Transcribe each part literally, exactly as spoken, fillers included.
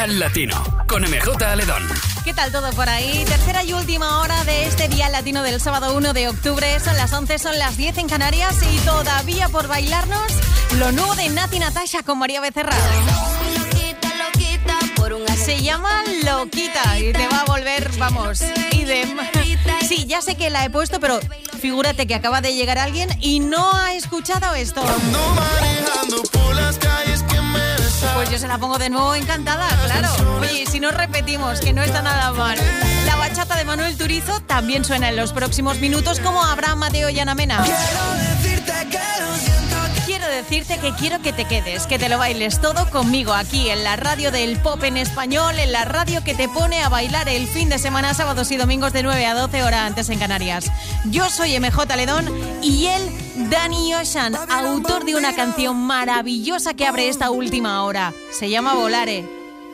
Dial Latino, con M J Aledón. ¿Qué tal todo por ahí? Tercera y última hora de este Dial Latino del sábado uno de octubre. Son las once, son las diez en Canarias y todavía por bailarnos lo nuevo de Nati Natasha con María Becerra. Se llama Loquita y te va a volver, vamos, idem. Sí, ya sé que la he puesto, pero figúrate que acaba de llegar alguien y no ha escuchado esto. Pues yo se la pongo de nuevo encantada, claro. Oye, si no repetimos, que no está nada mal. La bachata de Manuel Turizo también suena en los próximos minutos, como Abraham Mateo y Ana Mena. Quiero decirte que quiero que te quedes, que te lo bailes todo conmigo aquí en la radio del pop en español, en la radio que te pone a bailar el fin de semana, sábados y domingos de nueve a doce horas antes en Canarias. Yo soy M J Ledón y él, Danny Ocean, autor de una canción maravillosa que abre esta última hora. Se llama Volare.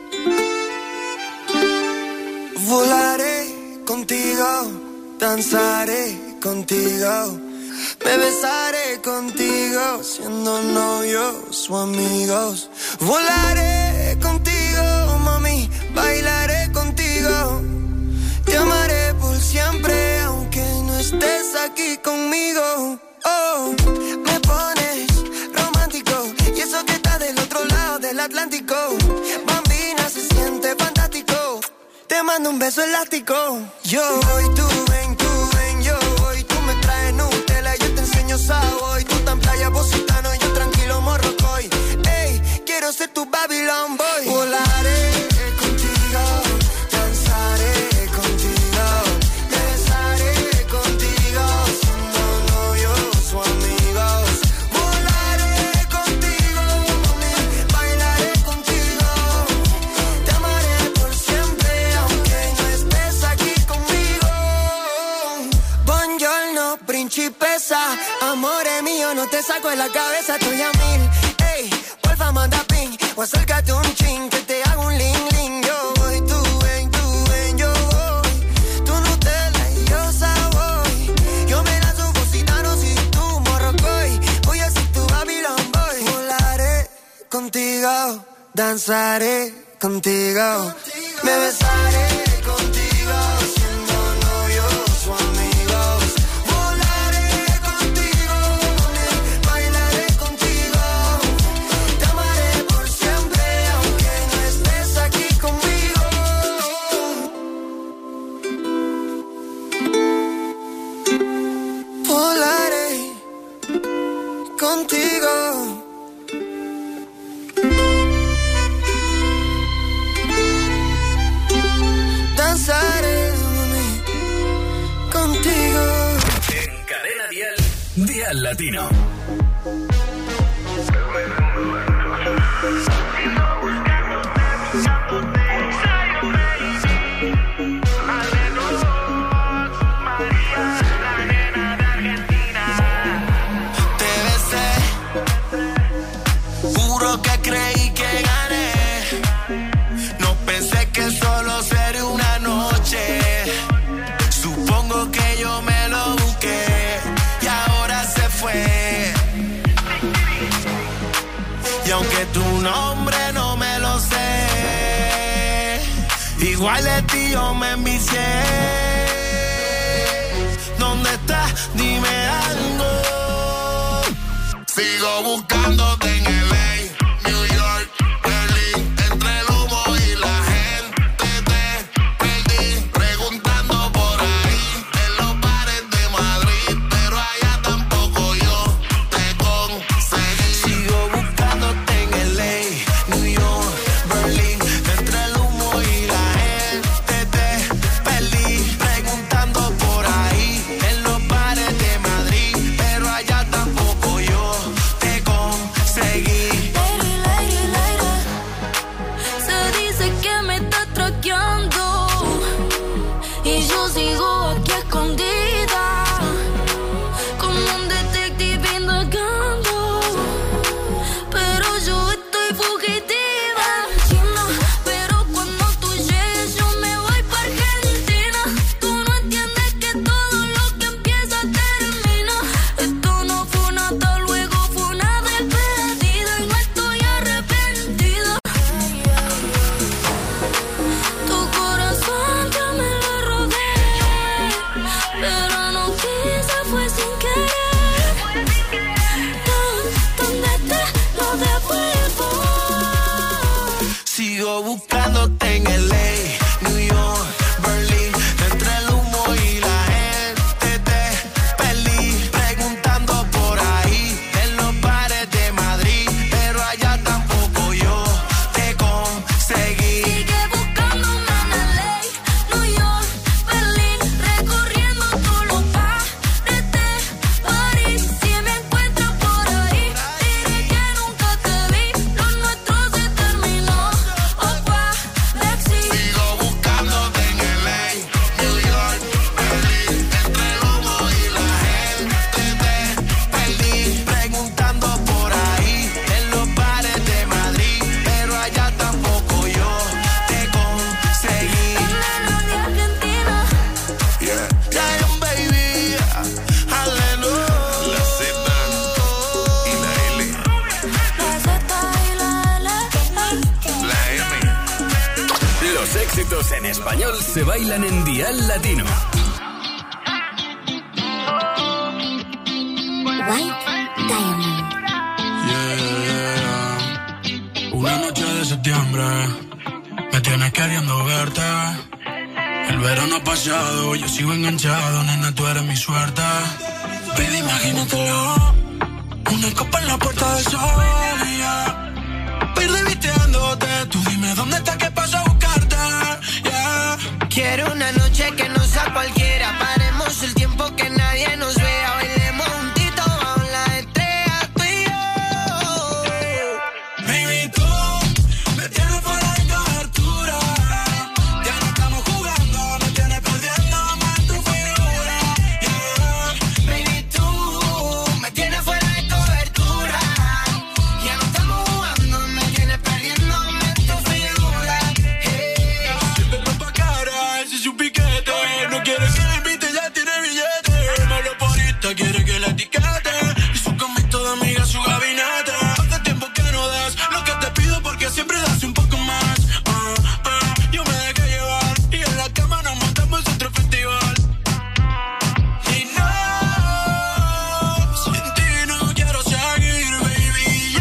Volaré contigo, danzaré contigo, me besaré contigo, siendo novios o amigos. Volaré contigo, mami, bailaré contigo. Te amaré por siempre, aunque no estés aquí conmigo. Oh, me pones romántico, y eso que está del otro lado del Atlántico. Bambina, se siente fantástico. Te mando un beso elástico. Yo voy, tú ven, tú ven, yo voy. Tú me traes Nutella, yo te enseño Savoy. Tú tan playa, Positano, yo tranquilo Morrocoy. Ey, quiero ser tu Babylon Boy. Volaré contigo, danzaré contigo, me besaré contigo, siendo novios o amigos. Volaré contigo, mami, bailaré contigo. Te amaré por siempre, aunque no estés aquí conmigo. Buongiorno, principesa, amore mío, no te saco de la cabeza, estoy a mil. Ey, porfa, manda ping, o acércate un chin, que te hago un ling ling. Yo voy, tú ven, tú ven, yo voy. Tú Nutella y yo Savoy. Yo me lanzo Positano si tú Morrocoy. Voy a ser tu Babylon Boy. Volaré contigo, danzaré contigo, me besaré contigo, siendo novios o amigos. Volaré contigo, mami, bailaré contigo. Te amaré por siempre, aunque no estés aquí conmigo. Volaré contigo. Danzaré, mami, contigo. En Cadena Dial, Dial Latino. Te besé, juro que creí que gané. No pensé que solo sería una noche. Supongo que yo me lo busqué y ahora se fue. Y aunque tu nombre no me lo sé, igual de ti yo me envicié. ¿Dónde estás? Dime algo. Sigo buscándote en L A, New York, Berlín, entre el humo y la gente te perdí, preguntando por ahí en los bares de Madrid, pero allá tampoco yo te conseguí. Sigo buscándote en L A, New York, Berlín, entre el humo y la gente te perdí, preguntando por ahí en los bares de Madrid, pero allá tampoco yo te conseguí. Sigo buscándote en L A, New York, Berlín, entre el humo y la gente te perdí, preguntando por ahí en los bares de Madrid, pero allá tampoco yo te conseguí. Sigue buscándome en L A, New York, Berlín, recorriendo todos los bares de París. Si me encuentras por ahí, diré que nunca te vi, lo nuestro se terminó. Opa, Lexi. Sigo buscándote en L A, New York, Berlín, entre el humo y la gente te perdí, preguntando por ahí en los bares de Madrid, pero allá tampoco yo te conseguí. La de Argentina. Yeah, Giant Baby, aleluya. La Z y la L, La Z y la L. la M. Los éxitos en español se bailan en Dial Latino. White Diamond. Yeah. Una noche de septiembre me tienes queriendo verte. El verano ha pasado, yo sigo enganchado, nena, tú eres mi suerte. Baby, imagínatelo, una copa en la puerta del sol, yeah. Baby, vistiéndote, tú dime dónde está, que paso a buscarte, yeah. Quiero una noche que no sea cualquiera, paremos el tiempo que nadie nos vea, bailemos juntito bajo la estrella, tú y yo. Baby, tú me tienes fuera de cobertura. Ya no estamos jugando, me tienes perdiendo más tu figura, yeah. Baby, tú me tienes fuera de cobertura, ya no estamos jugando, me tienes perdiéndome tu figura, hey. Siempre ropa cara, ese es un piquete. No quiere que le invite, ya tiene billete. Me lo poniste, quiere que la etiquete. Y su comito de amiga, su gabinete. Hace tiempo que no das lo que te pido, porque siempre das un poco más. Ah, ah, yo me dejé llevar y en la cama nos montamos otro festival. Y no, sin ti no quiero seguir, baby.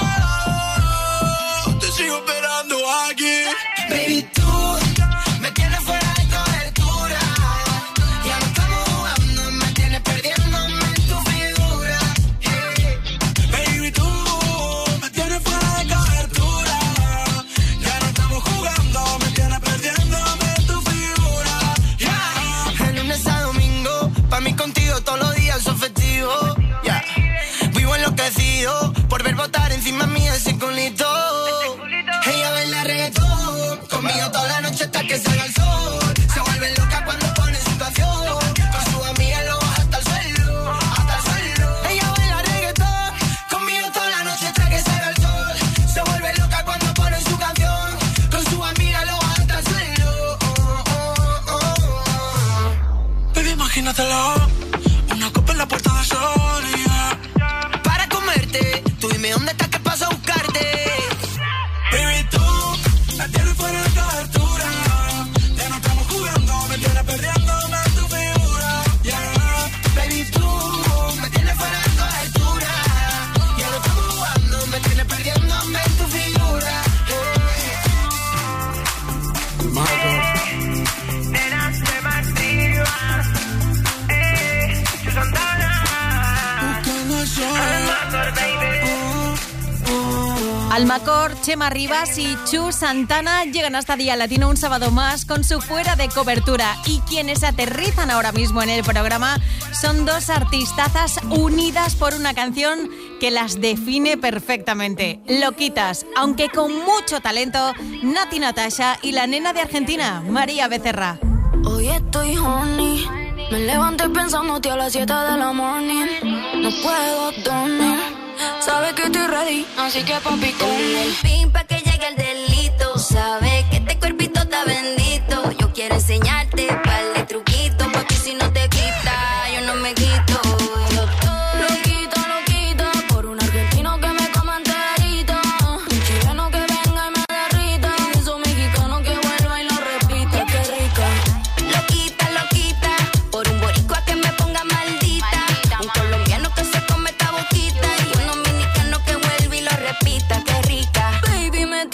Yo te sigo esperando aquí. Baby, tú me tienes fuera de cobertura, ya no estamos jugando, me tienes perdiéndome tu figura, hey. Baby, tú me tienes fuera de cobertura. Ya no estamos jugando, me tienes perdiéndome tu figura, yeah. De lunes a domingo, pa' mí contigo todos los días son festivos, yeah. Vivo enloquecido por ver botar encima mía ese culito. Ella baila reggaetón, conmigo toda la noche hasta que salga el sol. Se vuelve loca cuando pone su canción, con su amiga lo baja hasta el suelo, hasta el suelo. Ella baila reggaetón, conmigo toda la noche hasta que salga el sol. Se vuelve loca cuando pone su canción, con su amiga lo baja hasta el suelo. Oh, oh, oh, oh. Baby, imagínatelo, una copa en la puerta del sol, yeah. Para comerte, tú dime dónde estás, que paso a buscarte. Baby, tú me tienes fuera de cobertura. Ya no estamos jugando, me tienes perdiéndome tu figura, yeah. Baby, tú me tienes fuera de cobertura, ya no estamos jugando, me tienes perdiéndome tu figura, Nenas de Martirio, eh, Chu Santana, Buscando el sol. Almacor, baby. Almacor, Chema Rivas y Chu Santana llegan hasta Día Latino un sábado más con su fuera de cobertura. Y quienes aterrizan ahora mismo en el programa son dos artistazas unidas por una canción que las define perfectamente. Loquitas, aunque con mucho talento, Nati Natasha y la nena de Argentina, María Becerra. Hoy estoy honey, me levanté pensándote a las siete de la morning. No puedo dormir, sabes que estoy ready, así que papi con el pin pa' que llegue el delito. Sabes que este cuerpito está bendito. Yo quiero enseñarte par de truquitos, pa' que si no te quita, yo no me quito. Loquita, loquita, por un argentino que me coma enterito, un chileno que venga y me derrita, y esos mexicanos que vuelva y lo repita, qué rica. Loquita, loquita, por un boricua que me ponga maldita, un colombiano que se come esta boquita, y un dominicano que vuelve y lo repita, qué rica. Baby, me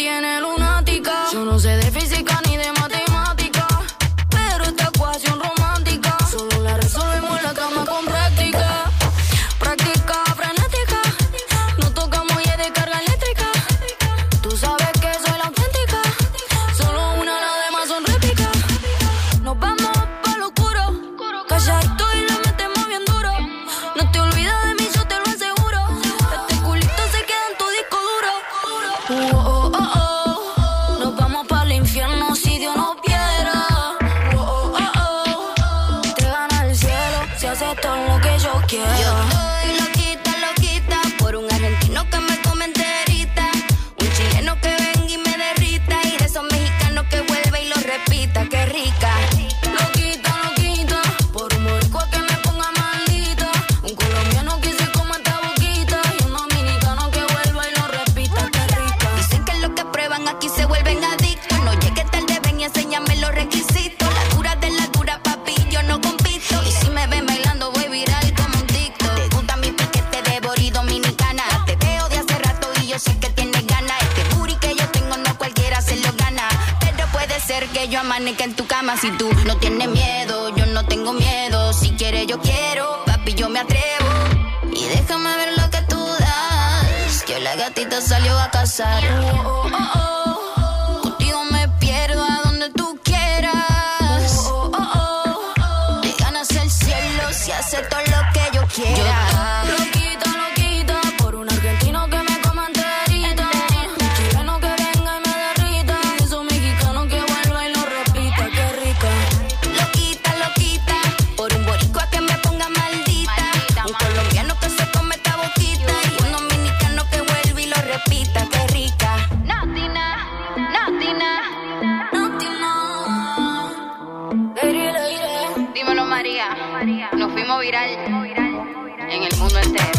amanezca en tu cama. Si tú no tienes miedo, yo no tengo miedo. Si quieres, yo quiero, papi, yo me atrevo. Y déjame ver lo que tú das, que la gatita salió a cazar. Oh, oh, oh, oh. Contigo me pierdo a donde tú quieras. Oh, oh, oh, oh. Le ganas el cielo si hace todo lo que yo quiera. Yo loquita, loquita, por un argentino que me coma enterita. Un chileno que venga y me derrita. Y esos mexicanos que vuelva y lo repita, qué rica. Loquita, loquita, por un boricua que me ponga maldita. Un colombiano que se come esta boquita. Y un dominicano que vuelva y lo repita, qué rica. Natina, Natina, Natina. Dímelo, María. Nos fuimos viral en el mundo entero.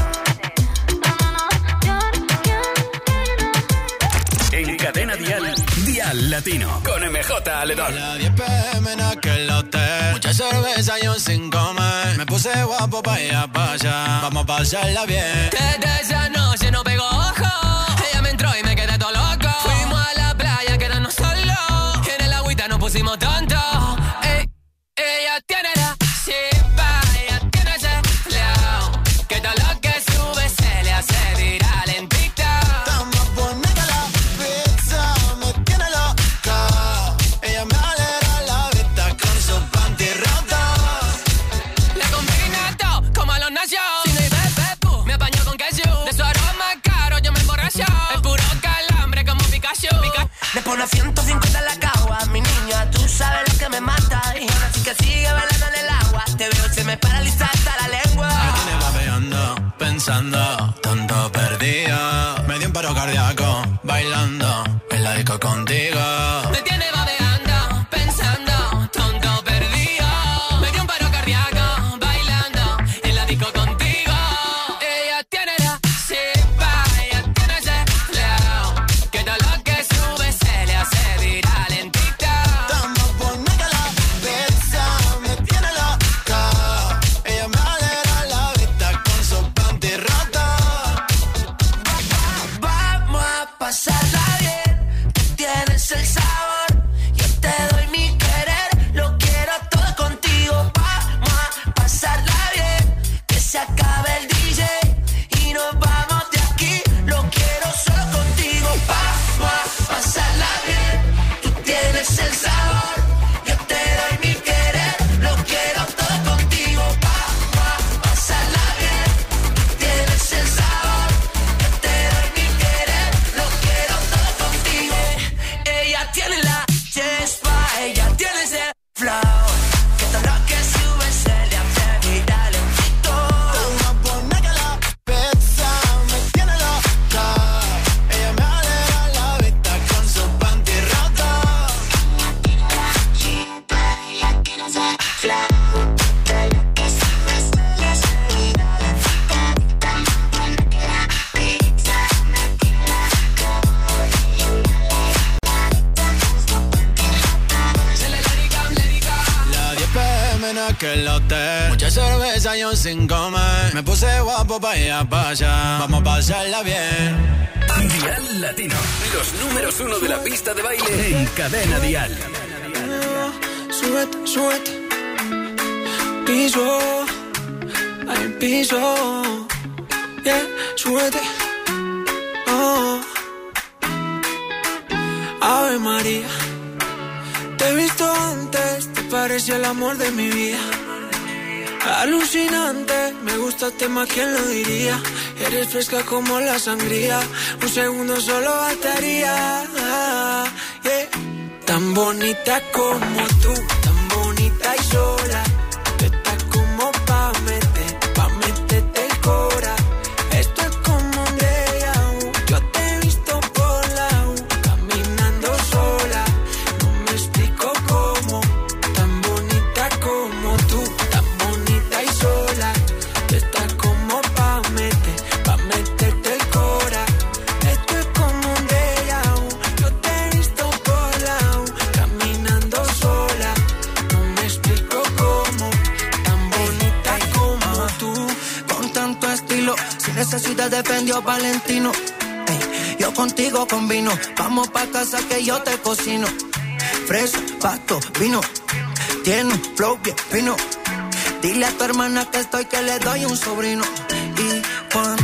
En Cadena Dial, Dial Latino, con M J Aledón. A las diez pm en aquel hotel, mucha cerveza yo sin comer. Me puse guapo pa' ir a pa' allá, vamos a pasarla bien. Desde esa noche no pegó ojo, ella me entró y me quedé todo loco. Fuimos a la playa, quedarnos solos, en el agüita nos pusimos tontos. Ey, ella tiene la chispa, ella tiene ese flow, que todo lo que sube se le hace viral en TikTok. Estamos poniendo la pizza, me tiene loca. Ella me alegra la vista con su panty rota. Le combina todo como a los nacios. Si no hay bebé, pu, me apañó con queso. De su aroma caro yo me emborracho. Es puro calambre como Pikachu. Pika- Me pone a ciento cincuenta en la cagua, mi niña, tú sabes lo que me mata. Y ahora sí que sigue bailando en el agua. Te veo, se me paraliza hasta la lengua. Me tiene babeando, pensando, tonto perdido. Me dio un paro cardíaco, bailando en la disco contigo. Me tiene babeando, pensando, tonto perdido. Me dio un paro cardíaco, bailando en la disco contigo. Ella tiene la chispa, ella tiene ese flow, que todo lo que sube se le hace viral en TikTok. Estamos poniendo la pizza, me tiene loca. Ella me alegra la vista con su panty rota. Vamos a pasarla bien, tú tienes el sabor, yo te doy mi querer, lo quiero todo contigo. Vamos a pasarla bien, que se acabe el D J y nos vamos de aquí, lo quiero solo contigo. Vamos a pasarla bien, tú tienes el sabor, yo te doy mi querer, lo quiero todo contigo. Vamos a pasarla bien, tú tienes el sabor, yo te doy mi querer, lo quiero todo contigo. Ella tiene la chispa, ella tiene ese flow, que todo lo que sube se le hace viral en TikTok. Estamos poniendo la pizza, me tiene loca. Ella me alegra la vista con su panty rota. Las diez pm en aquel hotel, mucha cerveza yo sin comer. Me puse guapo pa' ir a pa' allá, vamos a pasarla bien. Dial Latino, los números uno de la pista de baile en Cadena Dial. Súbete, súbete. Piso, hay piso. Yeah, súbete. Oh. Ave María, te he visto antes, te parece el amor de mi vida. Alucinante, me gustaste más, ¿quién lo diría? Eres fresca como la sangría, un segundo solo bastaría. Yeah. Tan bonita como tú, tan bonita y sola. Tú estás como pa' meter, pa' meterte el cora. Esto es como un déjà vu. Yo te he visto por la U, caminando sola. No me explico cómo, tan bonita como tú, tan bonita y sola. Tú estás como pa' meter, pa' meterte el cora. Esto es como un déjà vu. Yo te he visto por la U, caminando sola. No me explico cómo, tan bonita como tú, con tanto estilo, sin necesidad de Fendi o Valentino. Ey, yo contigo combino, vamos pa' casa que yo te cocino. fresa, pasto, vino. Tiene un flow bien fino. Dile a tu hermana que estoy, que le doy un sobrino. Y cuando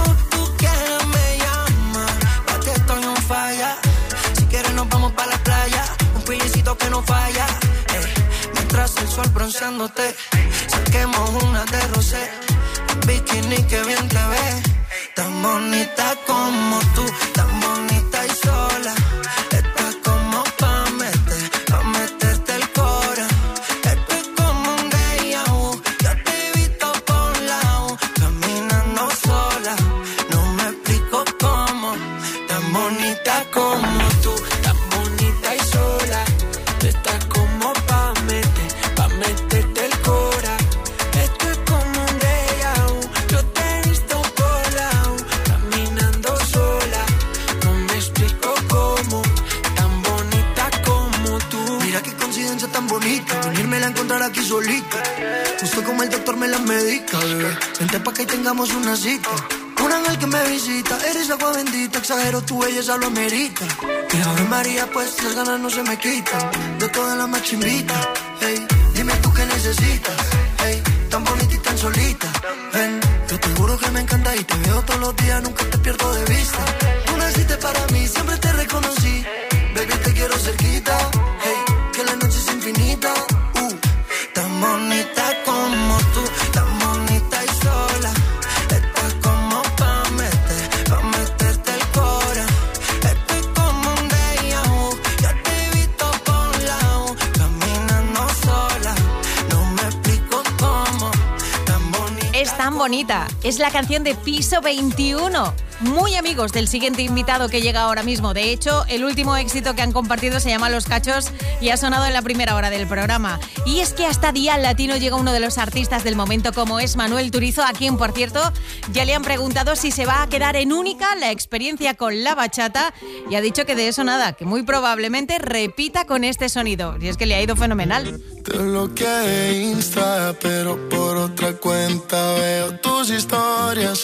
tú quieras me llamas, pa' que estoy on falla. Si quieres nos vamos pa' la playa, un pillecito que no falla. Eh, mientras el sol bronceándote, saquemos una de rosé. En bikini que bien te ves, tan bonita como tú, tan bonita y sola. Estás como pa' meter, pa' meterte el cora. Esto es como un déjà vu, ya te he visto por lado, caminando sola. No me explico cómo, tan bonita como tú, tan bonita y sola. Estás como pa' meter, pa' meterte el cora. Esto es como un déjà vu, yo te he visto por lado, caminando sola. No me explico cómo, tan bonita como tú. Mira qué coincidencia tan bonita, venirme a encontrar aquí solita. Justo como el doctor me la medica, bebé. Vente pa' que tengamos una cita. Un ángel que me visita, eres agua bendita. Exagero, tu belleza lo amerita. Y Ave María, pues las ganas no se me quitan. De todas las más chimbitas. Hey, dime tú qué necesitas. Hey, tan bonita y tan solita. Ven, yo te juro que me encanta y te veo todos los días, nunca te pierdo de vista. Tú naciste para mí, siempre te reconocí. Baby, te quiero cerquita. Hey, que la noche es infinita. Uh, tan bonita como tú, tan bonita y sola. Estás como pa' meter, pa' meterte el cora. Estoy como un déjà vu, ya te he visto por lado, caminando sola. No me explico cómo, tan bonita. Es tan bonita. Es la canción de Piso veintiuno. Muy amigos del siguiente invitado que llega ahora mismo. De hecho, el último éxito que han compartido se llama Los Cachos y ha sonado en la primera hora del programa. Y es que hasta Dial Latino llega uno de los artistas del momento, como es Manuel Turizo, a quien, por cierto, ya le han preguntado si se va a quedar en única la experiencia con la bachata y ha dicho que de eso nada, que muy probablemente repita con este sonido. Y es que le ha ido fenomenal. Te bloqueé de Insta, pero por otra cuenta veo tus historias.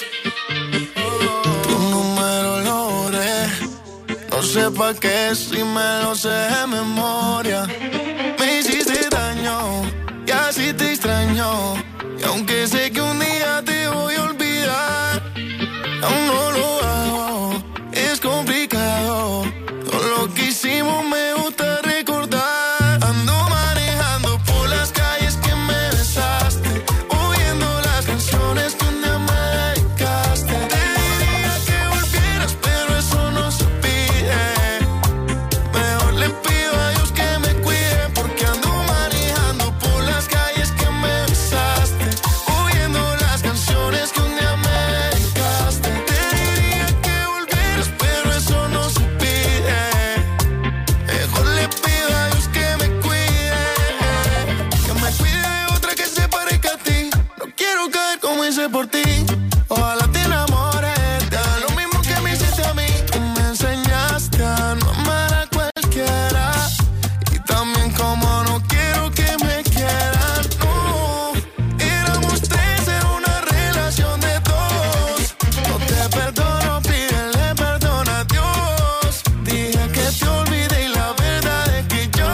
Tu número lo borré, no sé pa' qué si me lo sé de memoria. Me hiciste daño y así te extraño, y aunque sé que un día te voy a olvidar, aún no lo hago, es complicado. Todo lo que hicimos me gusta recordar. Ando manejando por las calles que me besaste, oyendo las canciones que un día me dedicaste. Te diría que volvieras, pero eso no se pide. Mejor le pido a Dios que me cuide, porque ando manejando por las calles que me besaste, oyendo las canciones que un día me dedicaste. Te diría que volvieras, pero eso no se pide. Mejor le pido a Dios que me cuide, que me cuide de otra que se parezca a ti. No quiero caer como hice por ti. Ojalá te enamores, te haga lo mismo que me hiciste a mí. Tú me enseñaste a no amar a cualquiera, y también como no quiero que me quieran. No, éramos tres en una relación de dos. No te perdono, pídele perdón a Dios. Dije que te olvidé y la verdad es que yo,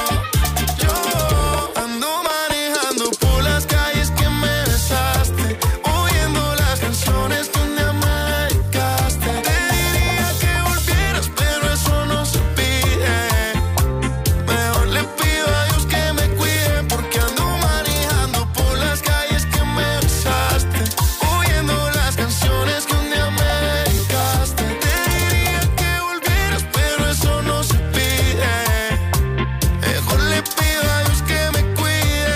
yo ando manejando por las calles que me besaste, oyendo las canciones que un día me dedicaste. Te diría que volvieras, pero eso no se pide. Mejor le pido a Dios que me cuide, porque ando manejando por las calles que me besaste, oyendo las canciones que un día me dedicaste. Te diría que volvieras, pero eso no se pide. Mejor le pido a Dios que me cuide.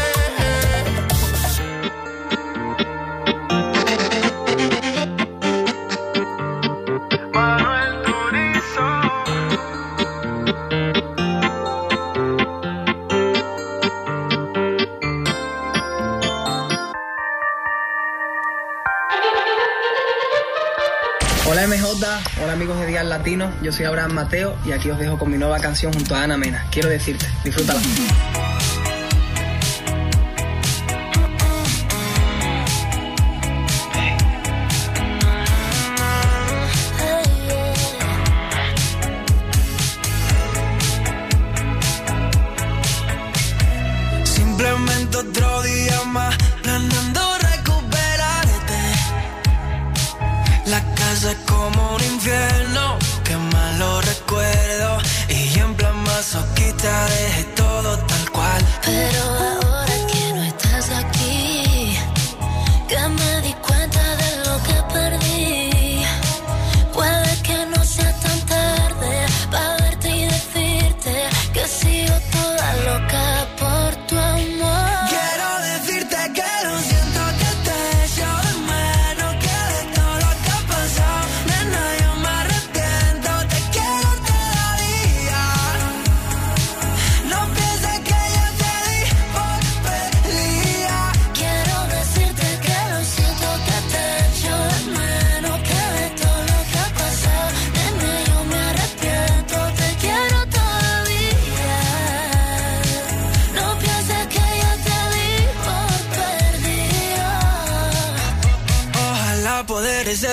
Manuel Turizo. Hola M J, hola amigos de Dial Latino, yo soy Abraham Mateo y aquí os dejo con mi nueva canción junto a Ana Mena. Quiero decirte, disfrútala.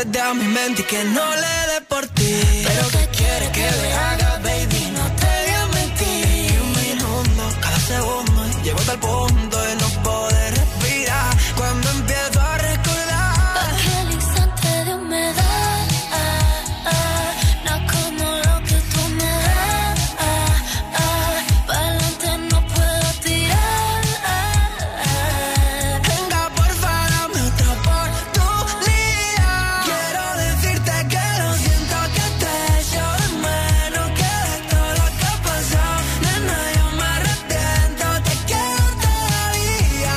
desde a mi mente y que no le dé por ti. Pero ¿qué quieres que le haga, baby? No te voy a mentir. Un minuto, cada segundo, llego hasta el punto de no poder respirar. Cuando empiezo a recordar aquel instante de humedad, ah, ah, no como lo que tú me das, ah, ah, pa'lante no puedo tirar, ah, ah. Venga, porfa, dame otra oportunidad. Quiero decirte que lo siento, que te echo de menos, que de todo lo que ha pasado, nena, yo me arrepiento, te quiero todavía.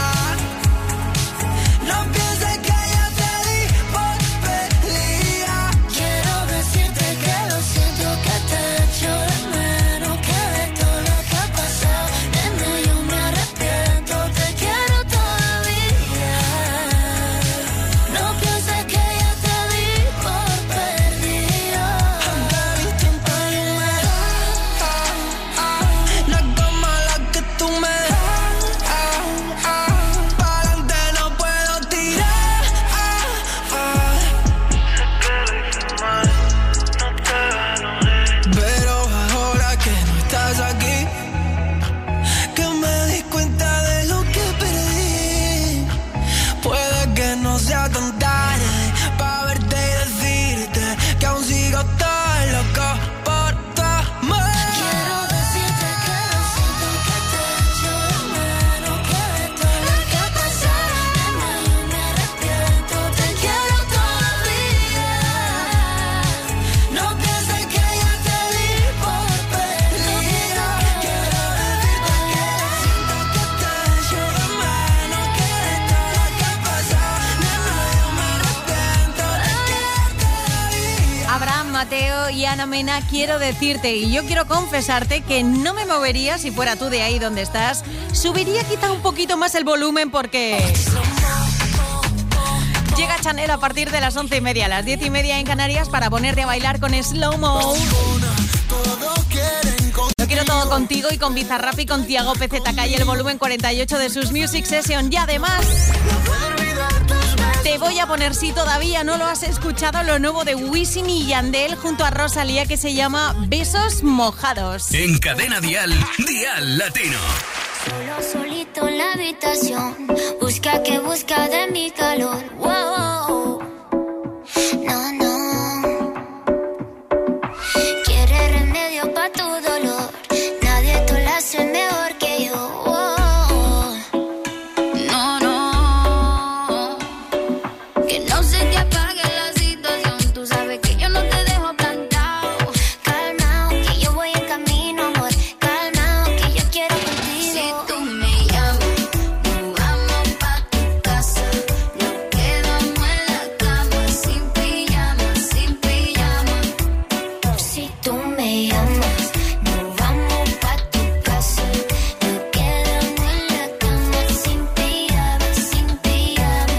No pienses que ya te di por perdida. Quiero decirte que lo siento, que te echo de menos, que de todo lo que ha pasado, nena, yo me arrepiento, te quiero todavía. No pienses que ya te di por perdida. Aunque distinto tú me das, no es como la que tú me das, pa'lante no puedo tirar. Pero ahora que no estás aquí, que me di cuenta de lo que perdí, puede que no sea tan tarde pa' verte y decirte que aún sigo tan loco por tu amor. Quiero decirte que lo siento, que te echo de menos, que de todo lo que ha pasado, nena, yo me arrepiento, te quiero todavía. No pienses que ya te di por perdida. Quiero decirte que lo siento, que te echo de menos, que de todo lo que ha pasado, nena, yo me arrepiento, te quiero todavía. Abraham Mateo y Ana Mena, quiero decirte, y yo quiero confesarte que no me movería si fuera tú de ahí donde estás. Subiría quizá un poquito más el volumen porque llega Chanel a partir de las once y media, a las diez y media en Canarias, para ponerte a bailar con Slow Mo. Lo quiero todo contigo y con Bizarrap y con Tiago P Z K y el volumen cuarenta y ocho de sus Music Session. Y además te voy a poner, si todavía no lo has escuchado, lo nuevo de Wisin y Yandel junto a Rosalía, que se llama Besos Mojados. En Cadena Dial, Dial Latino. Solo solito en la habitación, busca que busca de mi calor. Wow, no, no. Quiere remedio pa' tu dolor, nadie te lo hace mejor que yo. Wow. No, no. Que no se te apague la situación, tú sabes que yo no te dejo plantado. Calmao, que yo voy en camino, amor. Calmao, que yo quiero contigo. Si tú me llamas, nos vamos pa' tu casa. Nos quedamos en la cama, sin pijama, sin pijama. Si tú me llamas, nos vamos pa' tu casa. Nos quedamos en la cama, sin pijama, sin pijama.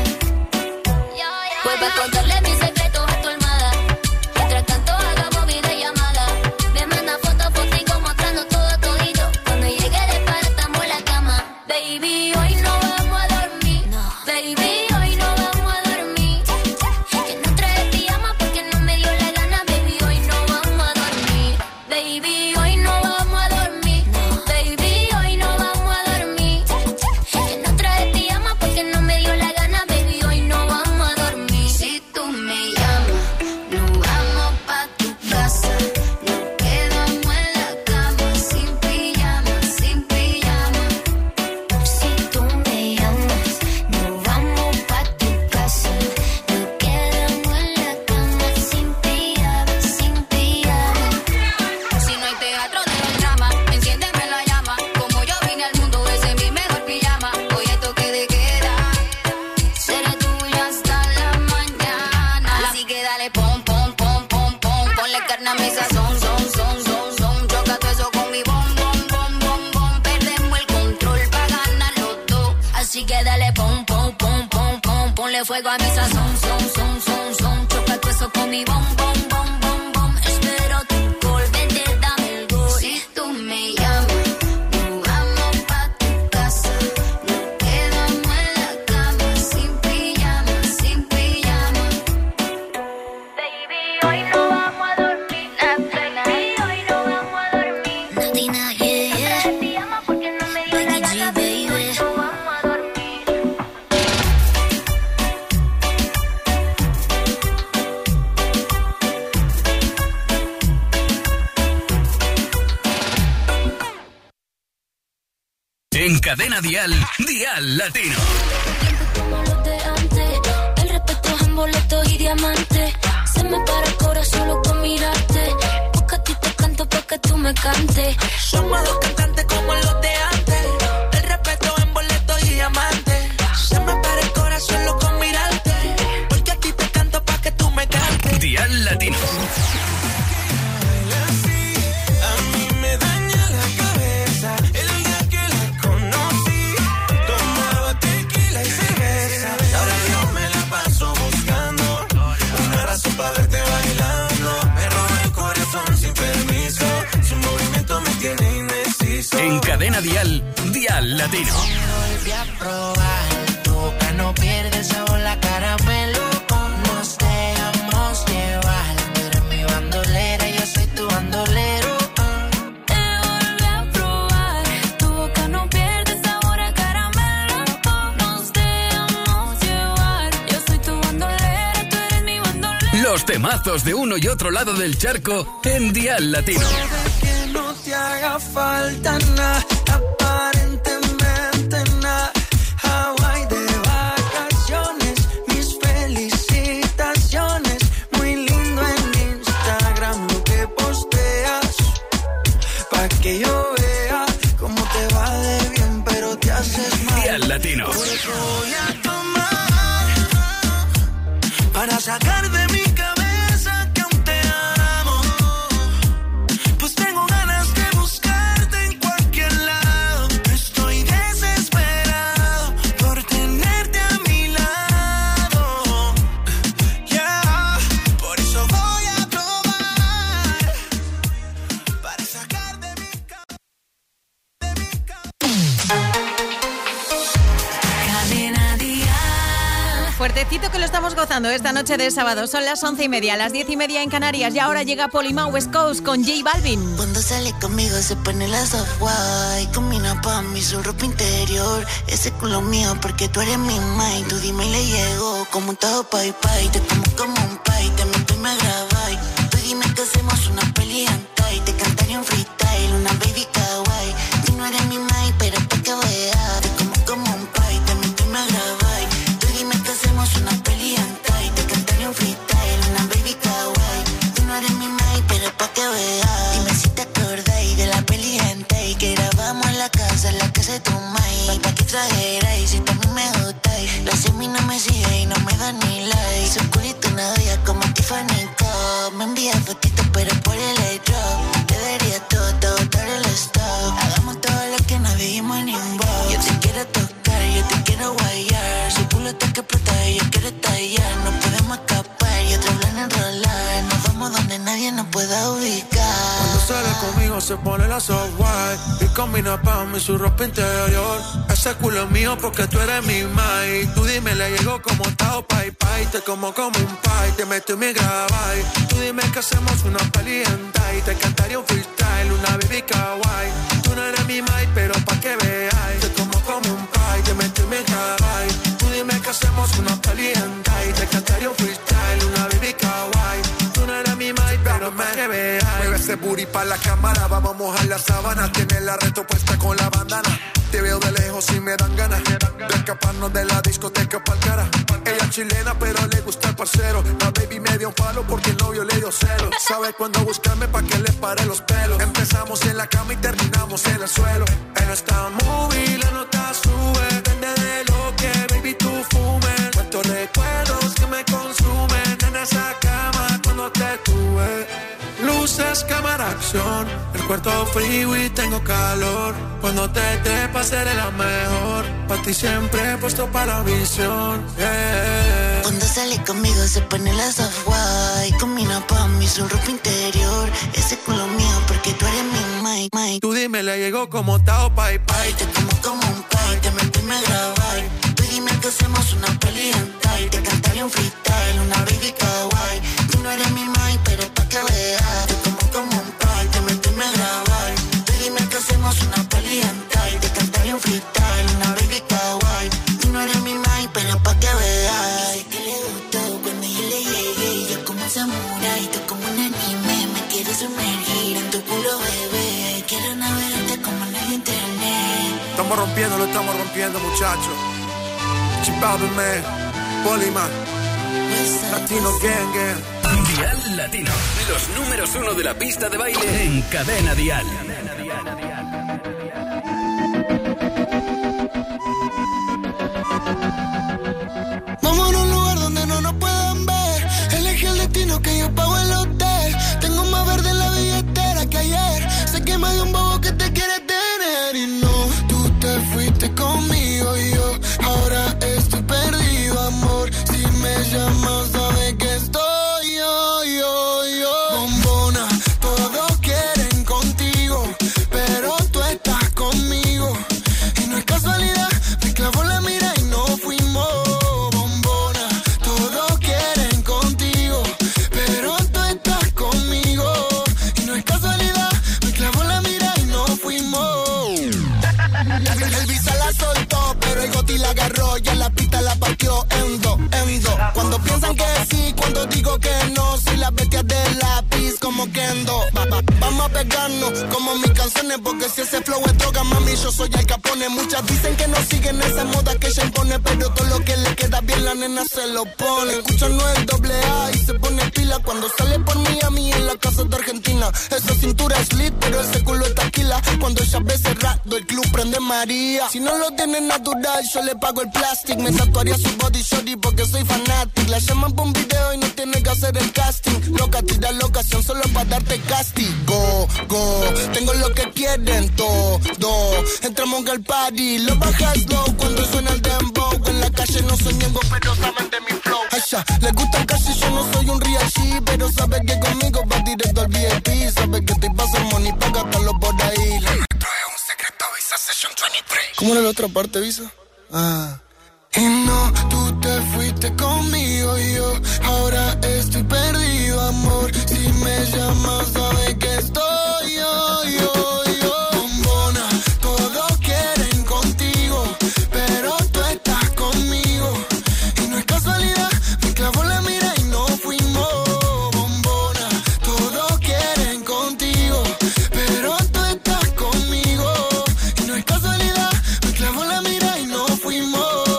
Vuelve a contarle mis secretos a tu almohada. Mientras tanto hagamos videollamada. Me manda fotos, fotico mostrando todo todito. Cuando llegue de para estamos en la cama. Baby, hoy no vamos a dormir. Baby, hoy no vamos a dormir. Que no trae pijama porque no me dio la gana. Baby, hoy no vamos a dormir. Baby, hoy no vamos a dormir. Baby, hoy no vamos a dormir. Que no trae pijama porque no me dio la gana. Baby, hoy no vamos a dormir. Si tú me llamas, nos vamos pa' tu casa. Nos quedamos en la cama, sin pijama, sin pijama. Si tú me llamas, nos vamos pa' tu casa. Nos quedamos en la cama, sin pijama, sin pijama. Si no hay teatro de los dramas, enciéndeme la llama. Como yo vine al mundo, ese es mi mejor pijama. Hoy hay toque de queda, seré tuya hasta la mañana. Así que dale pom, pom, pom, pom, pom. Ponle carne a mi sazón, son, son, son, son. Choca todo eso con mi bom, bom, bom, bom, bom. Perdemos el control pa' ganar los dos. Así que dale pom, pom, pom, pom, pom. Ponle fuego a mi sazón, son, son, son, son. Choca todo eso con mi bom, bom, bom, bom, bom. Espero tu gol, vente, dame el gol. Si tú me llamas, nos vamos pa' tu casa. Nos quedamos en la cama, sin pijama, sin pijama. En Cadena Dial, Dial Latino. Como los de antes, el respeto es en boletos y diamantes. Se me para el corazón solo con mirarte. Porque a ti te canto pa' que tú me cantes. Somos dos cantantes como los de antes. El respeto en boletos y diamantes. Se me para el corazón solo con mirarte. Porque a ti te canto pa' que tú me cantes. Dial Latino. En Cadena Dial, Dial Latino. Volví a probar, tu boca no pierde sabor, la caramelo. Nos dejamos llevar, tú eres mi bandolera, yo soy tu bandolero. Te volví a probar, tu boca no pierde sabor a caramelo. Nos dejamos llevar, yo soy tu bandolera, tú eres mi bandolero. Los temazos de uno y otro lado del charco en Dial Latino. No te haga falta nada, aparentemente nada. Hawaii de vacaciones, mis felicitaciones. Muy lindo en Instagram lo que posteas, pa' que yo vea cómo te va de bien, pero te haces mal. Dial Latino. Por eso voy a tomar, para sacar de mi cabeza que aún te amo. Pues tengo ganas de buscarte en cualquier lado. Estoy desesperado por tenerte a mi lado. Yeah, por eso voy a probar, para sacar de mi cabeza. Cadena Dial. Fuertecito que lo estamos gozando esta noche de sábado. Son las once y media, las diez y media en Canarias. Y ahora llega Polima West Coast con J Balvin. Cuando sale conmigo se pone la soft white. Combina pa' mí su ropa interior. Ese culo mío porque tú eres mi mind. Tú dime y le llego como un todo pai pai. Te como como un pai, te meto y me grabáis. Tú dime que hacemos una peli hentai. Te cantaría un freestyle, una baby kawaii. Tú no eres mi mind, pero pa' que veas. Te como como un pai, te meto y me grabáis. Tú dime que hacemos una peli hentai. Te cantaría un freestyle, una baby kawaii. Tú no eres mi mind, pero pa' que veas. Dime si te acordáis de la peli hentai que grabamos en la casa, en la casa de tu mai. Pa' que exageráis, si también me gustáis. La semi no me sigue y no me da ni like. Su culito una bella como Tiffany Cup. Me envía fotitos pero por el airdrop. Te daría todo, todo, todo el stock. Hagamos todo lo que no dijimos en inbox. Yo te quiero tocar, yo te quiero guayar. Su culo está que explota y yo quiero estallar. No podemos escapar y otro plan enrolar. Nos vamos donde nadie nos pueda ubicar. Cuando sale conmigo se pone la soft white y combina pa' mí su ropa interior. Ese culo es mío porque tú eres mi mai. Tú dime, le llego como tao pai pai. Te como como un pai, te meto y me grabáis. Tú dime que hacemos una peli hentai. Te cantaría un freestyle, una baby kawaii. Tú no eres mi mai, pero pa' que veáis. Te como como un pai, te meto y me grabáis. Tú dime que hacemos una peli hentai. Te cantaría un freestyle, una baby kawaii. Tú no eres mi mai, pero me que veáis. Mueve ese booty pa' la cámara, vamos a mojar la sábana. Tiene la reto puesta con la bandana. Te veo de lejos y me dan ganas de escaparnos de la discoteca pa'l cara. Ella es chilena pero le gusta el parcero. La baby me dio un palo porque el novio le dio celo. Sabe cuándo buscarme pa' que le pare los pelos. Empezamos en la cama y terminamos en el suelo. En esta movie la nota sube. Depende de lo que baby tú fumes. Cuántos recuerdos que me consumen en esa cama cuando te tuve. Luces, cámara, acción. El cuarto frío y tengo calor. Cuando te trepas seré la mejor. Pa' ti siempre he puesto para la visión. Yeah. Cuando sale conmigo se pone la soft white. Combina pa' mí su ropa interior. Ese culo mío porque tú eres mi mai, mai. Tú dime, le llegó como tao pai pai. Te como como un pai, te meto y me grabáis. Tú dime que hacemos una peli hentai. Te cantaría un freestyle, una baby kawaii. Tú no eres mi mai, pero pa' que veas. Te como como un pai, te meto y me grabáis. Tú dime que hacemos una peli hentai. Te cantaría un freestyle, una baby kawaii. Tú no eres mi mai, pero pa' que veas. Sé que le gustó cuando yo le llegué. Yo como samurai, tú como un anime. Me quieres sumergir en tu culo, bebé. Quiero navegarte como en el internet. Estamos rompiendo, lo estamos rompiendo, muchachos. Chipabe, man. Poliman. Latino Gang Gang. Dial Latino. Los números uno de la pista de baile en Cadena Dial. Vamos a un lugar donde no nos puedan ver. Elegí el destino que yo pago el hotel. Tengo más verde en la billetera que ayer. Sé que me dio un bobo que te quiere tener. Y no, tú te fuiste conmigo y yo ahora estoy perdido, amor. Si me llamas, sabes que estoy yo, yo, yo. Bombona, todos quieren contigo, pero tú estás conmigo. Y no es casualidad, me clavó la mira y no fuimos. Bombona, todos quieren contigo, pero tú estás conmigo. Y no es casualidad, me clavó la mira y no fuimos. El visa la soltó, pero el goti la agarró. Ya la pista la partió en dos, en dos. Cuando piensan que sí, cuando digo que no. Soy la bestia del lápiz como Kendo. Va, va, vamos a pegarnos como mis canciones, porque si ese flow es droga, mami, yo soy el Capone. Muchas dicen que no siguen esa moda que ella impone, pero todo lo que le queda bien la nena se lo pone. Escuchan no el doble A y se pone pila cuando sale por Miami en la casa de Argentina. Esa cintura es lit, pero ese culo es taquila. Cuando ella ve cerrado, el club prende María. Si no lo tiene natural, yo le pago el plástico. Me tatuaría su body shorty porque soy fanático. La llaman por un video y no tiene que hacer el casting. Loca, tira la ocasión solo para darte castigo. Go, tengo lo que quieren todo. Entramos al party, lo bajas low cuando suena el dembow. En la calle no soy ñengo, pero saben de mi flow. Ay, ya, les gusta el cash y yo no soy un real G, pero sabe que conmigo va directo al V I P. Sabe que te pasa money pa' gastarlo por ahí. La nuestro es un secreto, Visa Session veintitrés. ¿Cómo era la otra parte, Visa? Ah. Y no, tú te fuiste conmigo y yo ahora estoy perdido, amor. Si me llamas, sabes que estoy yo, yo, yo. Bombona, todos quieren contigo, pero tú estás conmigo. Y no es casualidad, me clavó la mira y no fuimos. Bombona, todos quieren contigo, pero tú estás conmigo. Y no es casualidad, me clavó la mira y no fuimos.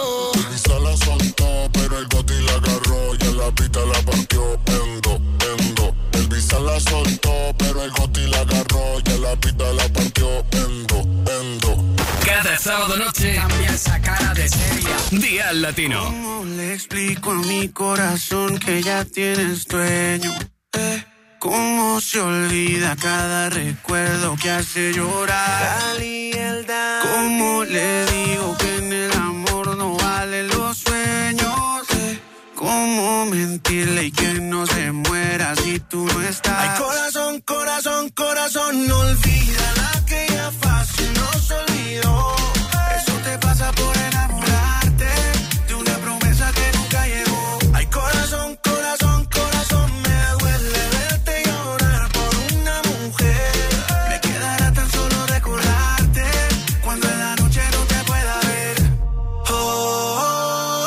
La partió en dos, en dos. El visa la soltó, pero el goti la agarró. Ya la pita la partió en dos, en dos. Cada sábado noche cambia esa cara de seria. Dial Latino. ¿Cómo le explico a mi corazón que ya tienes dueño? Eh, ¿Cómo se olvida cada recuerdo que hace llorar? ¿Cómo le digo que en el amor no valen los sueños? ¿Cómo mentirle y que no se muera si tú no estás? Ay, corazón, corazón, corazón, no olvida la que ya fácil nos olvidó. Eso te pasa por enamorarte de una promesa que nunca llegó. Ay, corazón, corazón, corazón, me duele verte llorar por una mujer. Me quedará tan solo recordarte cuando en la noche no te pueda ver. Oh, oh, oh.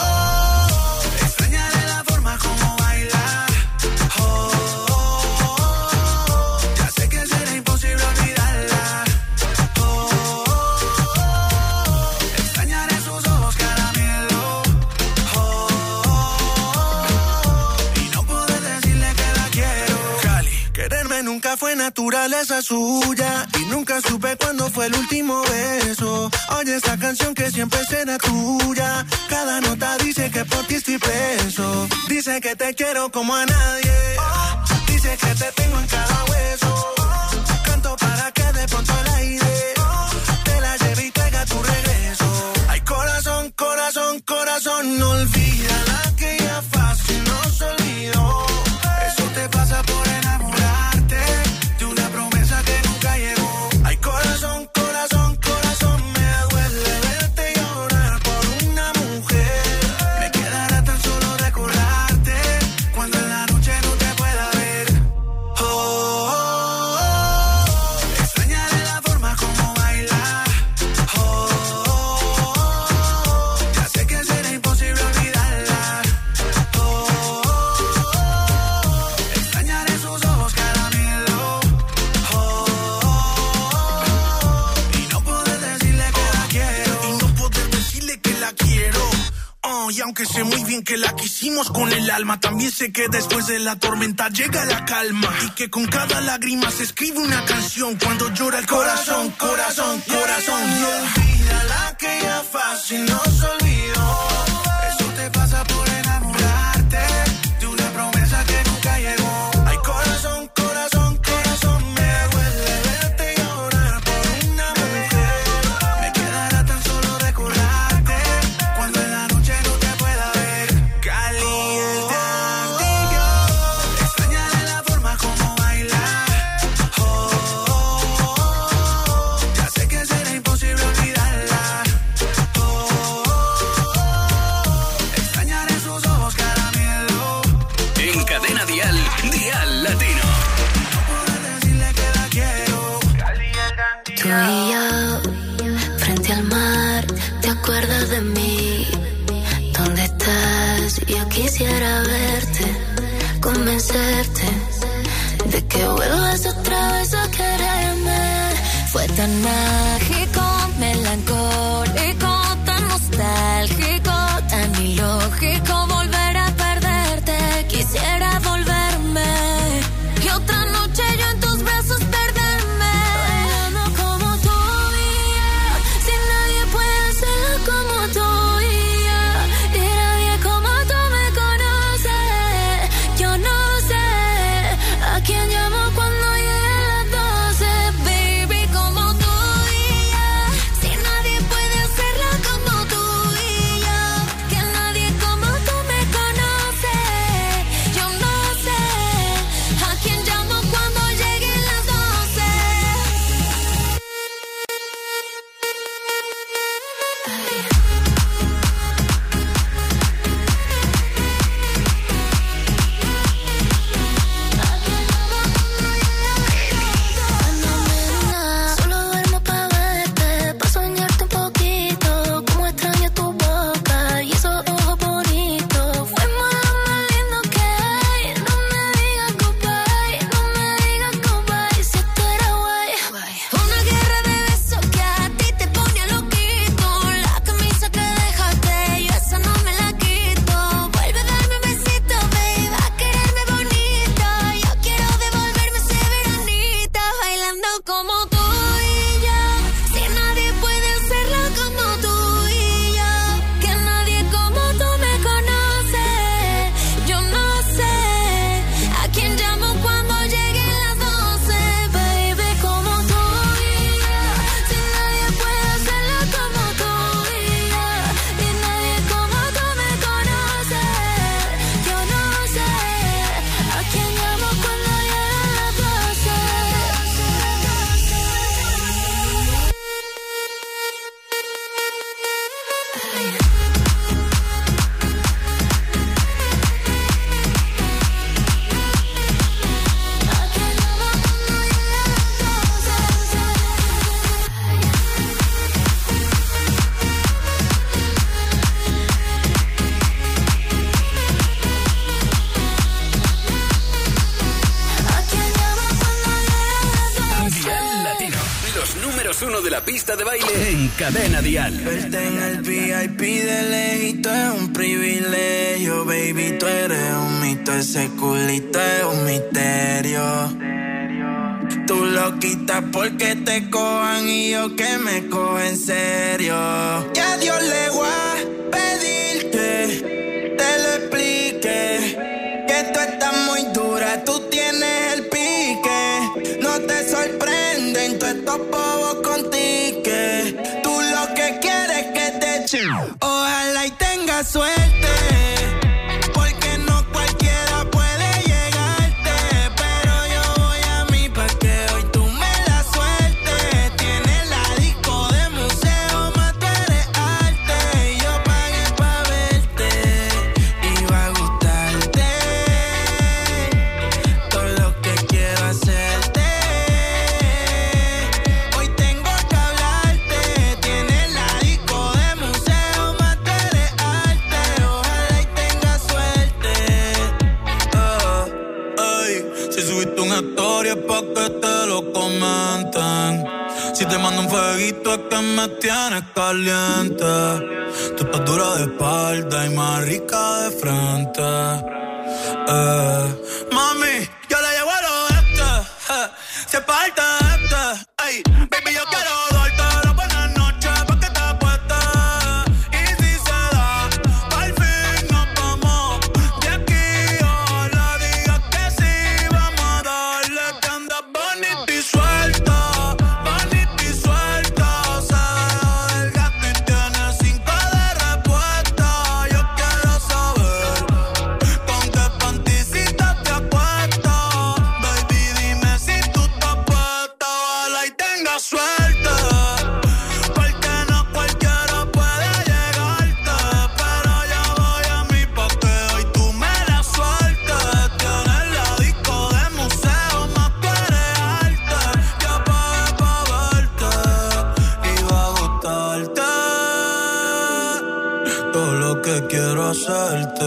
Nunca fue naturaleza suya y nunca supe cuándo fue el último beso. Oye esta canción que siempre será tuya. Cada nota dice que por ti estoy preso. Dice que te quiero como a nadie. Dice que te tengo en cada hueso. Canto para que de pronto el aire te la lleve y traiga tu regreso. Ay, corazón, corazón, corazón, no olvida la que ya fácil nos olvidó. Eso te pasa por enamorarte de una promesa que nunca llegó. Ay, corazón, corazón, corazón, me duele verte llorar por una mujer. Me quedará tan solo recordarte cuando en la noche no te pueda ver. Oh, oh, oh. aunque sé muy bien que la quisimos con el alma, también sé que después de la tormenta llega la calma y que con cada lágrima se escribe una canción cuando llora el corazón, corazón, corazón. Olvida la que ya fácil nos olvidó. Eso te pasa por enamorarte de una promesa que nunca llegó. Ay, corazón, corazón, corazón, me duele verte llorar por una mujer. Me quedará tan solo recordarte cuando en la noche no te pueda ver. Caliente yo extrañaré la forma como bailar. Oh, oh, oh, ya sé que será imposible olvidarla. Oh, oh, oh, extrañaré sus ojos caramelo. En Cadena Dial, Dial Latino. No puedo decirle que la quiero. Tú y yo, frente al mar, ¿te acuerdas de mí? ¿Dónde estás? Yo quisiera verte, convencerte de que vuelvas otra vez a quererme. Fue tan mágico, melancólico, tan nostálgico, tan ilógico volver a perderte. Quisiera volverme y otra noche yo en tus brazos perderme. Bailando como tú y yo, si nadie puede hacerlo como tú y yo, y nadie como tú me conoce. Yo no sé a quién llamo cuando lleguen las doce, baby, como tú y yo, si nadie puede hacerlo como tú y yo, que nadie como tú me conoce. Yo no sé a quién llamo cuando lleguen las doce. Solo duermo pa' verte, pa' soñarte un poquito, como extraño tu boca y esos ojos bonitos. Fuimos lo más lindo que hay, no me digas goodbye, no me digas goodbye, si esto era guay. Una guerra de besos que a ti te pone loquito, la camisa que dejaste, yo esa no me la quito. Vuelve a darme un besito, baby, a quererme bonito, yo quiero devolverme ese veranito, bailando como tú y yo, si nadie puede hacerlo como tú y yo, que nadie como tú me conoce. Yo no sé a quién llamo cuando lleguen las doce, baby, como tú y yo, si nadie puede hacerlo como tú y yo, y nadie como tú me conoce. Yo no sé a quién llamo cuando lleguen las doce. Dial Latino. Los números uno de la pista de baile en Cadena Dial. Verte en el V I P de lejito es un privilegio, baby, tú eres un mito, ese culito es un misterio. Tú lo quitas porque te cojan y yo que me cojo en serio. Ya Dios le voy a pedir que te lo explique, que tú estás muy dura, tú tienes el pique, no te sorprenden todos estos bobos con tique. Tú lo que quieres es que te echen. Ojalá y tengas suerte, porque no cualquiera puede llegarte, pero yo voy a mí pa' que hoy tú me la sueltes. Tienes la disco de museo, más tú eres arte, y yo pagué pa' verte y va a gustarte todo lo que quiero hacerte. Hoy tengo que hablarte, tienes la disco de museo, más tú eres arte, ojalá mando un fueguito, es que me tienes caliente. Tú estás dura de espalda y más rica de frente. Eh. Mami, yo le llevo al oeste, eh. Si es parte de este, ey. Baby, yo quiero darte la buena noche pa' que te apuestes. Y si se da, al fin nos vamos de aquí. Ojalá digas que sí, vamos a darle que andas bonita y suelta. Bonita y suelta. Se dejó del gato y tiene cinco de respuesta. Yo quiero saber con qué panticita te acuestas. Baby, dime si tú estás puesta. Ojalá y tengas suerte, porque no cualquiera puede llegarte. Pero yo voy a mí pa' que hoy tú me la sueltes. Tienes la disco de museo, más tú eres arte. Yo pagué pa' verte y va a gustarte todo lo que quiero hacerte.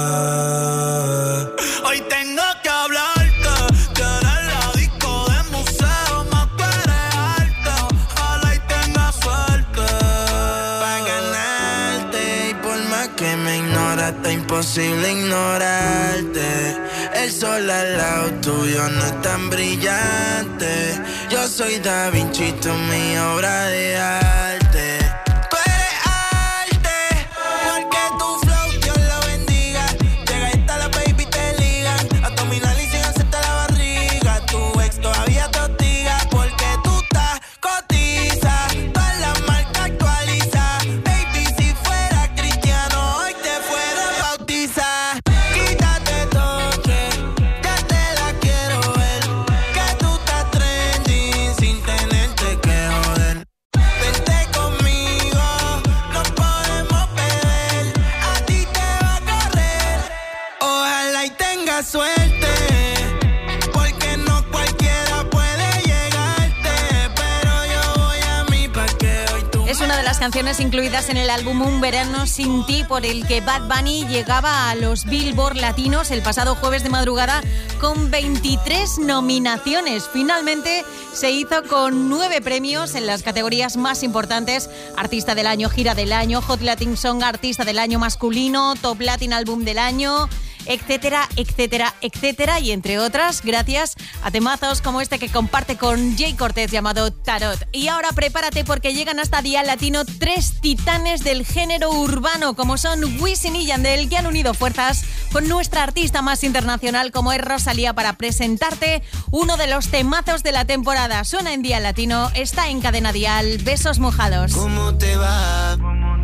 Hoy tengo que hablarte. Tienes la disco de museo, más tú eres arte. Ojalá y tengas suerte Pa' ganarte y por más que me ignoras, está imposible ignorarte. El sol al lado tuyo no es tan brillante. Yo soy Da Vinci, tú mi obra de arte. Tú eres arte, porque tu flow Dios lo bendiga. Llega y está la baby te ligan. Abdominal y sin hacerte la barriga. Tu ex todavía te hostiga, porque tú estás cotiza. Todas las marcas actualiza. Baby, si fuera cristiano, hoy te fuera a bautizar. Quítate toque, ya te la quiero ver. Que tú estás trending sin tenerte que joder. Vente conmigo, no podemos perder. A ti te va a correr. Ojalá y tengas suerte, porque no cualquiera puede llegarte. Pero yo voy a mí pa' que hoy tú Es una de las canciones incluidas en el álbum Un Verano Sin Ti, por el que Bad Bunny llegaba a los Billboard Latinos el pasado jueves de madrugada con veintitrés nominaciones. Finalmente se hizo con nueve premios en las categorías más importantes: Artista del Año, Gira del Año, Hot Latin Song, Artista del Año Masculino, Top Latin Álbum del Año, etcétera, etcétera, etcétera, y entre otras, gracias a temazos como este que comparte con Jay Cortez llamado Tarot. Y ahora prepárate, porque llegan hasta Dial Latino tres titanes del género urbano, como son Wisin y Yandel, que han unido fuerzas con nuestra artista más internacional como es Rosalía para presentarte uno de los temazos de la temporada. Suena en Dial Latino, está en Cadena Dial. Besos mojados. ¿Cómo te va?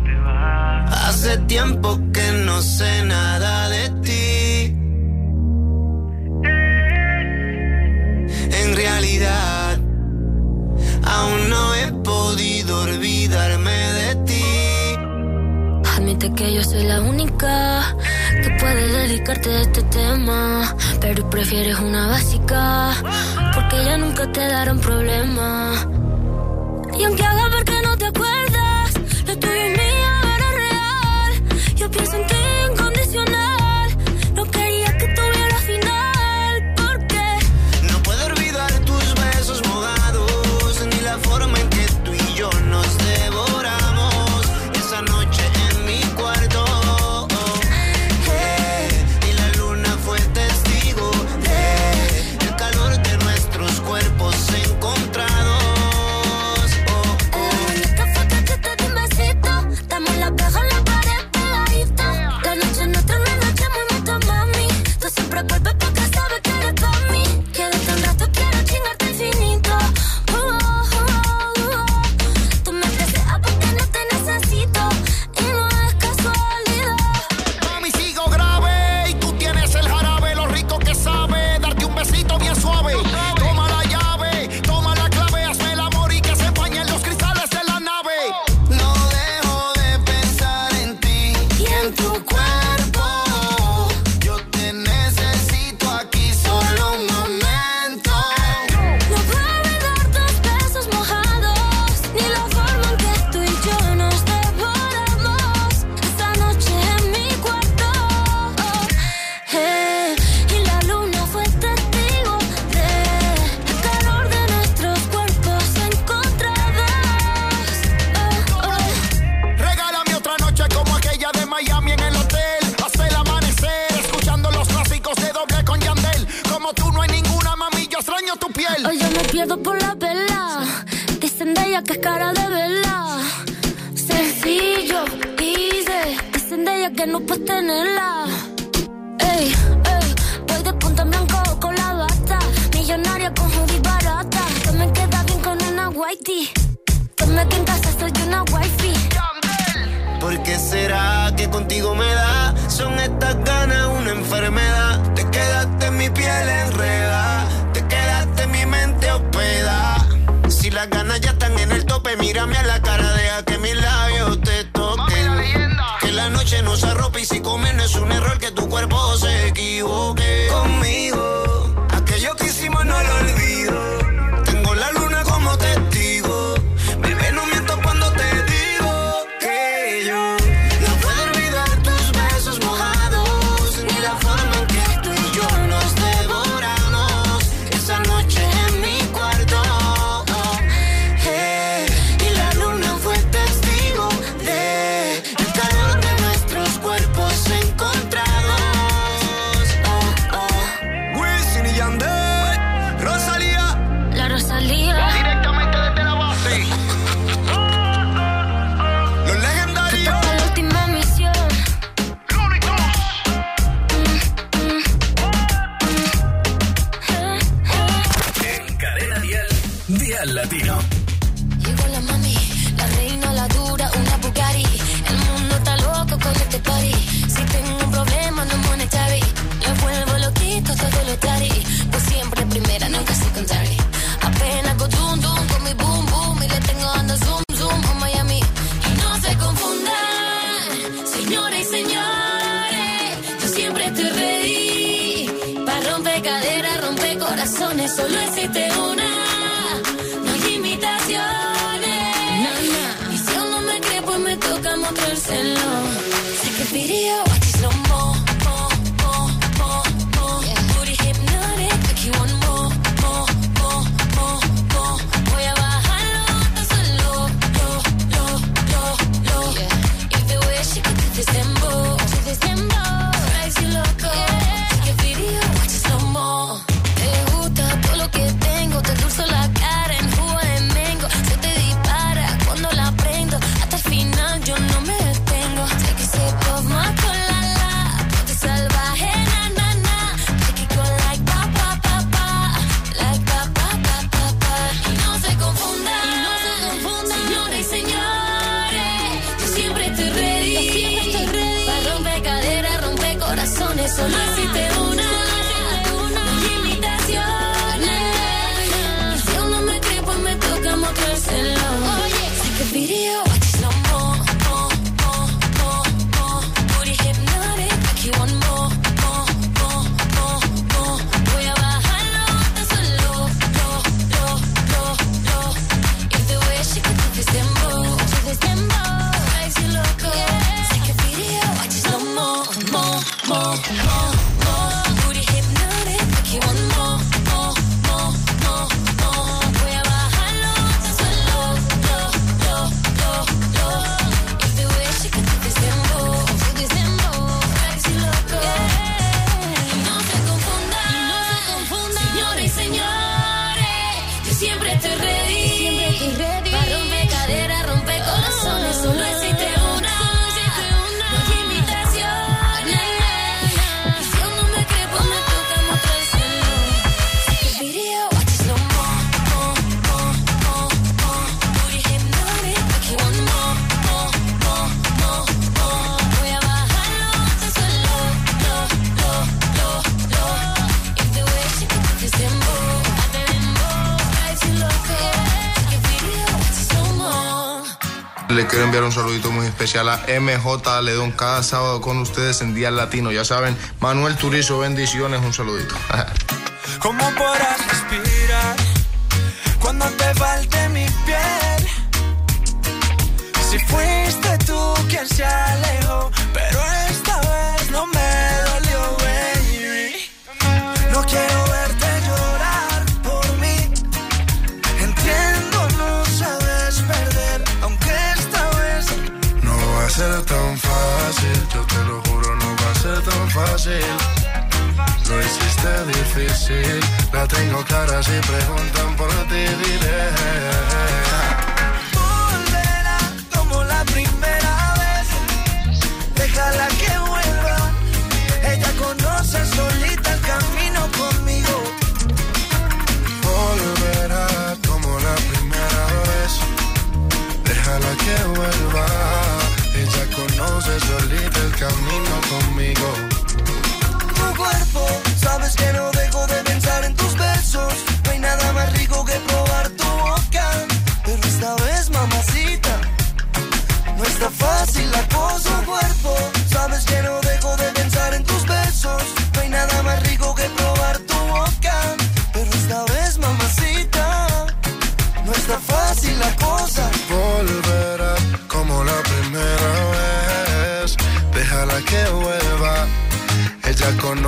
Hace tiempo que no sé nada de ti. En realidad, aún no he podido olvidarme de ti. Admite que yo soy la única que puede dedicarte a este tema, pero prefieres una básica, porque ya nunca te darán problema. Y aunque haga ver que no te acuerdas, lo tuyo y mío era real. Yo pienso en ti incondicional. No quería que tuviera final, porque no puedo olvidar tus besos mojados, ni la forma en que tú y yo nos devoramos esa noche en mi cuarto. Hey, y la luna fue testigo de el calor de nuestros cuerpos encontrados. ella que es cara de verdad. Sencillo, easy. Dicen de ella que no puedes tenerla. Ey, ey, voy de punta en blanco con la bata. Millonaria con hoodie barata. Que me queda bien con una whitey. Que me que en casa soy una wifey. ¿Por qué será que contigo me da? Son estas ganas una enfermedad. Te quedaste en mi piel enredada. Te quedaste en mi mente hospedada. Si las ganas ya están en el tope, mírame a la cara, deja que mis labios te toquen. Que la noche nos arrope y si comer no es un error, que tu cuerpo se equivoque. Conmigo, aquello que hicimos no lo olvido. Tengo la luna como testigo. Bebé, no miento cuando te digo que yo no puedo olvidar tus besos mojados, ni la forma en que tú y yo nos devoramos esa noche en mi cuarto. Latino. Llegó la mami, la reina, la dura, una Bugatti. El mundo está loco con este party. Si tengo un problema no monetary, lo vuelvo loquito todo lo tari. Pues siempre primera, nunca secondary. Apenas go dum dum con mi boom boom y le tengo dando zoom zoom a Miami. Y no se confundan, señores y señores, yo siempre estoy ready para romper caderas, romper corazones. Solo existe una. Y si aún no me cree, pues me toca mostrárselo. Take a video, watch it slow mo, mo, mo, mo, mo. Booty hypnotic, make you want more, more, more, more, more. Voy a bajarlo hasta solo, lo, lo, lo, lo. If the way she could do this dembow, do this dembow, drives you loco. Take a video, watch it slow mo. Te gusta todo lo que tengo, te endulzo la cara en jugo de mango. Se te dispara cuando la prendo, hasta el final yo no me detengo. Take a sip of my cola, la, ponte salvaje, na, na, na. Take it go like pa, pa, pa, pa, like pa, pa, pa, pa, pa. Y no se confundan, y no se confundan, señores y señores, yo siempre estoy ready, yo siempre estoy ready para romper caderas, romper corazones. Solo existe una. Take a video, watch it slow mo, mo, mo, mo, mo. Booty hypnotic, make you want more, more, more, more, more. Voy a bajarlo hasta solo, lo, lo, lo, lo. If the way she could do this dembow, do this dembow, drives you loco. Take a video, watch it slow mo, mo, mo, mo, mo. Booty hypnotic, make you want more, more, more, more, more. Voy a bajarlo hasta solo. Siempre estoy ready, siempre estoy ready para romper caderas, romper corazones. Solo existe una, solo existe una. No hay invitaciones. Y si aún no me cree, pues me toca mostrárselo. Take a video, watch it slow mo, mo, mo, mo, mo. Booty hypnotic, make you want more, more, more, more, more. Voy a bajarlo hasta solo, lo, lo, lo, lo. If the way she could do this dembow, le quiero enviar un saludito muy especial a M J Ledón, cada sábado con ustedes en Día Latino. Ya saben, Manuel Turizo, bendiciones, un saludito. ¿Cómo podrás respirar cuando te falte mi piel? Si fuiste tú quien se alejó, pero esta vez no me dolió, baby. No quiero verte llorar por mí. Entiendo, no sabes perder, aunque esta vez no va a ser tan fácil, yo te lo juro, no va a ser tan fácil. Lo hiciste difícil, la tengo clara, si preguntan por ti diré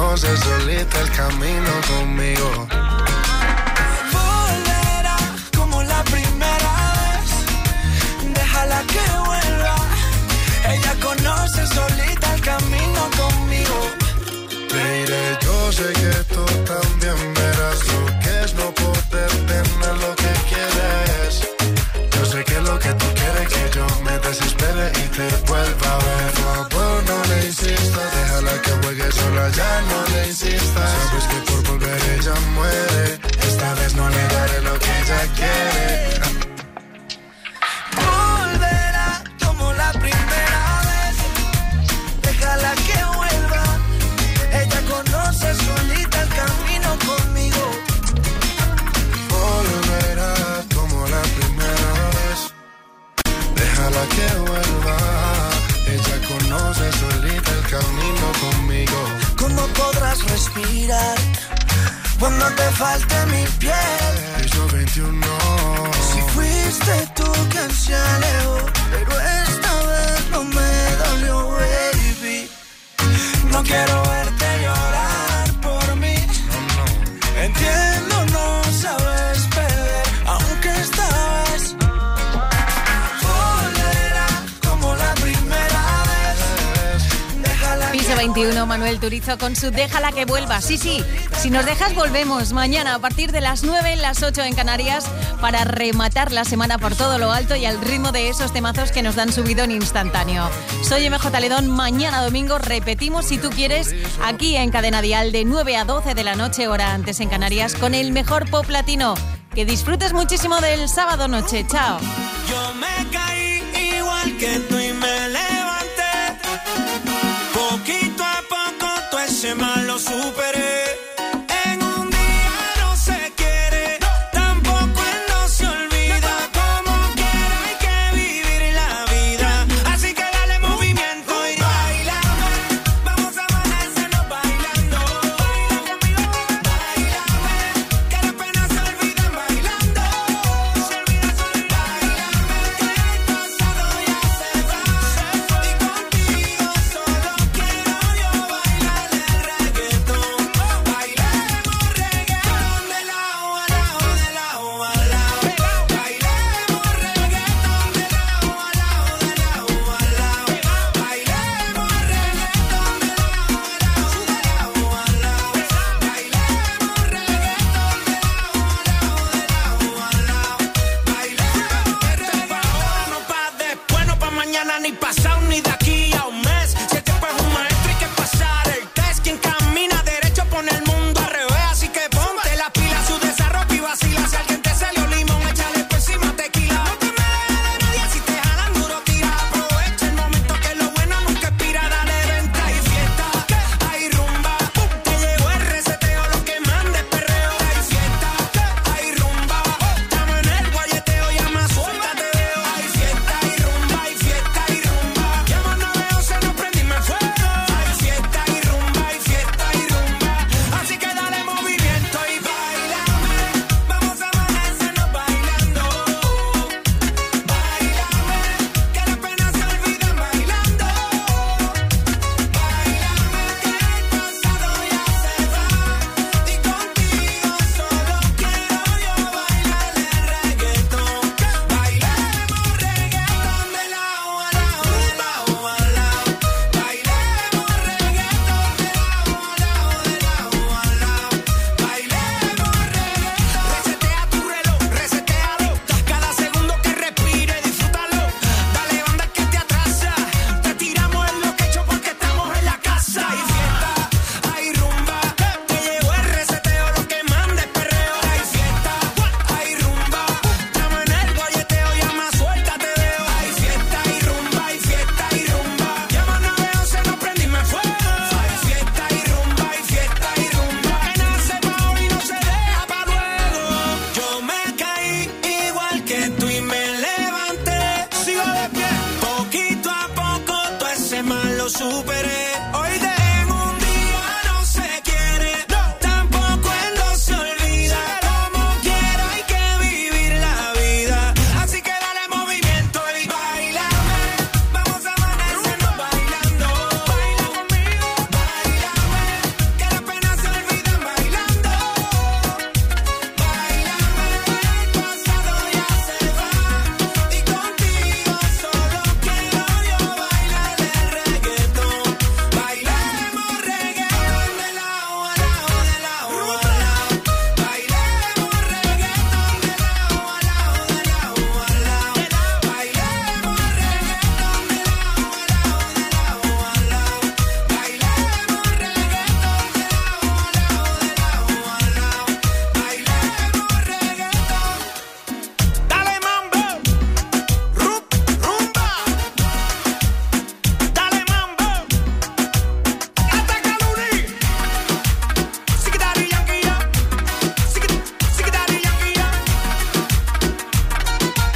conoce solita el camino conmigo. Volverá como la primera vez, déjala que vuelva. Ella conoce solita el camino conmigo. Mire, yo sé que tú también verás lo que es no poder tener lo que quieres. Yo sé que lo que tú quieres que yo me desespere y te vuelva a ver. Por favor, no le insistas, déjala que juegue sola, ya no le insistas. Sabes que por volver ella muere, esta vez no le daré lo que ella quiere. Volverá como la primera vez, déjala que vuelva. Ella conoce solita el camino conmigo. Volverá como la primera vez, déjala que vuelva. Ella conoce solita el camino conmigo. ¿Cómo podrás respirar cuando te falte mi piel? Piso veintiuno. Si fuiste tú quien se alejó, pero esta vez no me dolió, baby. No quiero verte llorar por mí. No, no. Entiendo, no sabes perder, aunque esta vez volverá como la primera vez. Déjala. Piso veintiuno, Manuel Turizo con su Déjala que vuelva. Sí, sí, si nos dejas volvemos mañana a partir de las nueve, las ocho en Canarias, para rematar la semana por todo lo alto y al ritmo de esos temazos que nos dan subidón instantáneo. Soy M J Ledón, mañana domingo repetimos, si tú quieres, aquí en Cadena Dial de nueve a doce de la noche, hora antes en Canarias, con el mejor pop latino. Que disfrutes muchísimo del sábado noche. Chao. Yo me caí igual que tú y me levanté. Poquito a poco todo ese mal lo supe.